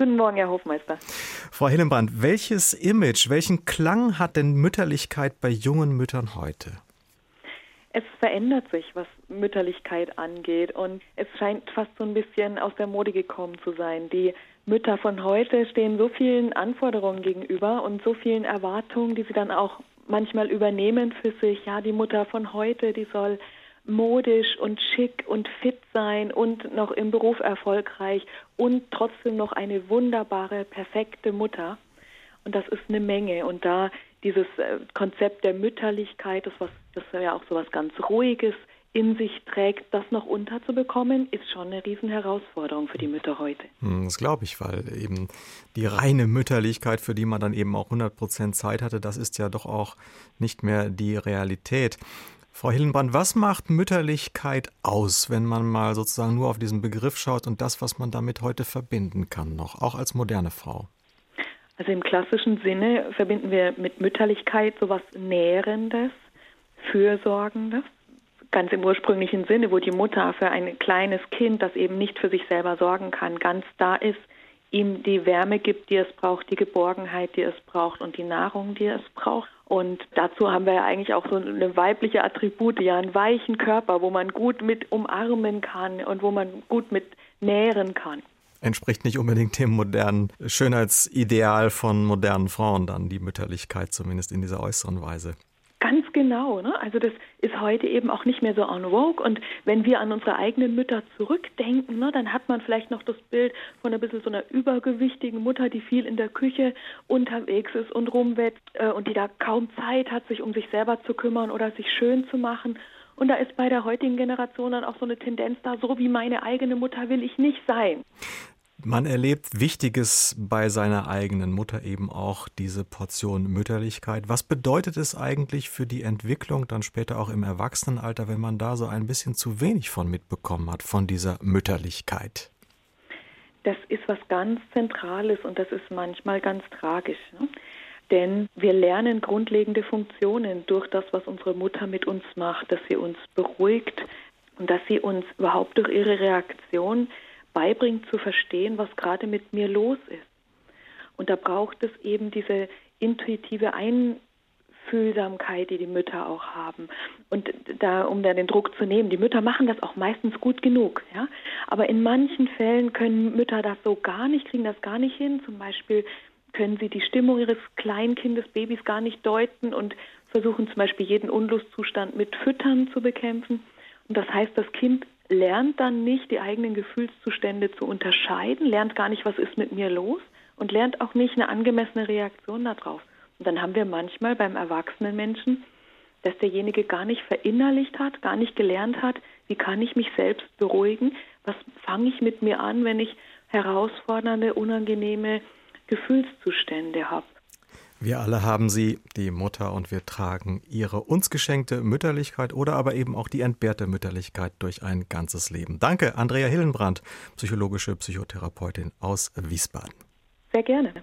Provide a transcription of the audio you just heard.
Guten Morgen, Herr Hofmeister. Frau Hillenbrand, welches Image, welchen Klang hat denn Mütterlichkeit bei jungen Müttern heute? Es verändert sich, was Mütterlichkeit angeht, und es scheint fast so ein bisschen aus der Mode gekommen zu sein. Die Mütter von heute stehen so vielen Anforderungen gegenüber und so vielen Erwartungen, die sie dann auch manchmal übernehmen für sich. Ja, die Mutter von heute, die soll modisch und schick und fit sein und noch im Beruf erfolgreich und trotzdem noch eine wunderbare, perfekte Mutter. Und das ist eine Menge. Und da dieses Konzept der Mütterlichkeit, das ja auch so was ganz Ruhiges in sich trägt, das noch unterzubekommen, ist schon eine Riesenherausforderung für die Mütter heute. Das glaube ich, weil eben die reine Mütterlichkeit, für die man dann eben auch 100% Zeit hatte, das ist ja doch auch nicht mehr die Realität. Frau Hillenbrand, was macht Mütterlichkeit aus, wenn man mal sozusagen nur auf diesen Begriff schaut und das, was man damit heute verbinden kann noch, auch als moderne Frau? Also im klassischen Sinne verbinden wir mit Mütterlichkeit sowas Nährendes, Fürsorgendes. Ganz im ursprünglichen Sinne, wo die Mutter für ein kleines Kind, das eben nicht für sich selber sorgen kann, ganz da ist, ihm die Wärme gibt, die es braucht, die Geborgenheit, die es braucht und die Nahrung, die es braucht. Und dazu haben wir ja eigentlich auch so eine weibliche Attribute, ja, einen weichen Körper, wo man gut mit umarmen kann und wo man gut mit nähren kann. Entspricht nicht unbedingt dem modernen Schönheitsideal von modernen Frauen dann, die Mütterlichkeit zumindest in dieser äußeren Weise. Ganz genau, ne? Also das ist heute eben auch nicht mehr so en vogue. Und wenn wir an unsere eigenen Mütter zurückdenken, ne, dann hat man vielleicht noch das Bild von ein bisschen so einer übergewichtigen Mutter, die viel in der Küche unterwegs ist und rumwetzt und die da kaum Zeit hat, sich um sich selber zu kümmern oder sich schön zu machen. Und da ist bei der heutigen Generation dann auch so eine Tendenz da, so wie meine eigene Mutter will ich nicht sein. Man erlebt Wichtiges bei seiner eigenen Mutter, eben auch diese Portion Mütterlichkeit. Was bedeutet es eigentlich für die Entwicklung dann später auch im Erwachsenenalter, wenn man da so ein bisschen zu wenig von mitbekommen hat, von dieser Mütterlichkeit? Das ist was ganz Zentrales und das ist manchmal ganz tragisch, ne? Denn wir lernen grundlegende Funktionen durch das, was unsere Mutter mit uns macht, dass sie uns beruhigt und dass sie uns überhaupt durch ihre Reaktion beibringt zu verstehen, was gerade mit mir los ist. Und da braucht es eben diese intuitive Einfühlsamkeit, die die Mütter auch haben. Und da, um da den Druck zu nehmen, die Mütter machen das auch meistens gut genug, ja. Aber in manchen Fällen können Mütter das so gar nicht, kriegen das gar nicht hin. Zum Beispiel können sie die Stimmung ihres Kleinkindes, Babys gar nicht deuten und versuchen zum Beispiel jeden Unlustzustand mit Füttern zu bekämpfen. Und das heißt, das Kind lernt dann nicht, die eigenen Gefühlszustände zu unterscheiden, lernt gar nicht, was ist mit mir los und lernt auch nicht eine angemessene Reaktion darauf. Und dann haben wir manchmal beim erwachsenen Menschen, dass derjenige gar nicht verinnerlicht hat, gar nicht gelernt hat, wie kann ich mich selbst beruhigen, was fange ich mit mir an, wenn ich herausfordernde, unangenehme Gefühlszustände habe. Wir alle haben sie, die Mutter, und wir tragen ihre uns geschenkte Mütterlichkeit oder aber eben auch die entbehrte Mütterlichkeit durch ein ganzes Leben. Danke, Andrea Hillenbrand, psychologische Psychotherapeutin aus Wiesbaden. Sehr gerne.